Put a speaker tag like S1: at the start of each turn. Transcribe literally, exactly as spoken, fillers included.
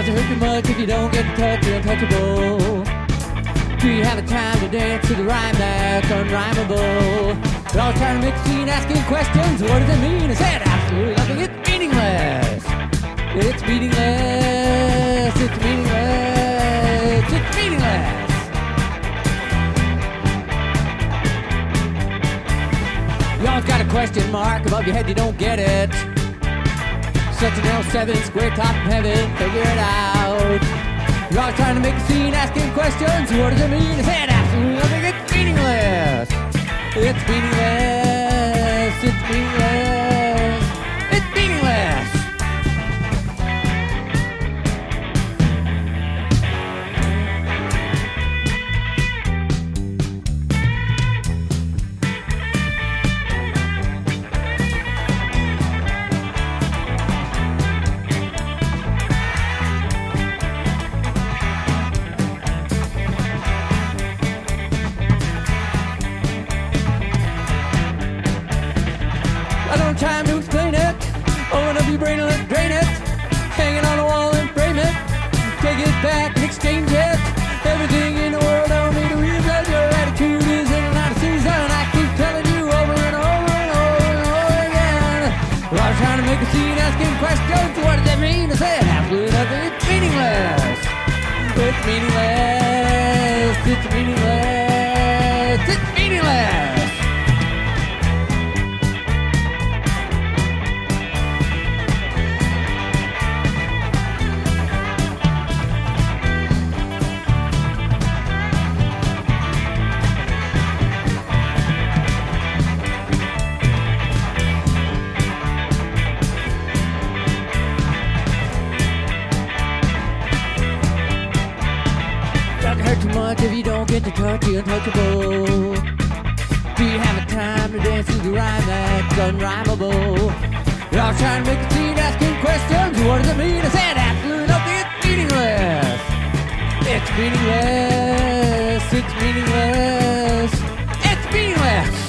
S1: to hurt you much if you don't get in touch, you're untouchable. Do you have the time to dance to the rhyme that's unrhymable? They're all trying to make a scene, asking questions. What does it mean? I said absolutely nothing. It's meaningless. It's meaningless. It's meaningless. It's meaningless. You always got a question mark above your head, you don't get it. Such an L seven, square top of heaven, figure it out. You're always trying to make a scene, asking questions. What does it mean? I said absolutely nothing. It's meaningless. It's meaningless. It's meaningless. It's meaningless. Time to explain it. Open up your brain and let's drain it. Hang it on the wall and frame it. Take it back and exchange it. Everything in the world don't need a reason. Your attitude is in and out of season. I keep telling you over and over and over and over again. Well, I was trying to make a scene, asking questions. What does that mean? I said absolutely nothing. It's meaningless. It's meaningless. It's meaningless. It's meaningless. Hurt too much if you don't get to touch the untouchable. Do you have the time to dance to the rhyme that's unrhymable? You're all trying to make a scene, asking questions. What does it mean? I said absolutely nothing. It's meaningless. It's meaningless. It's meaningless. It's meaningless.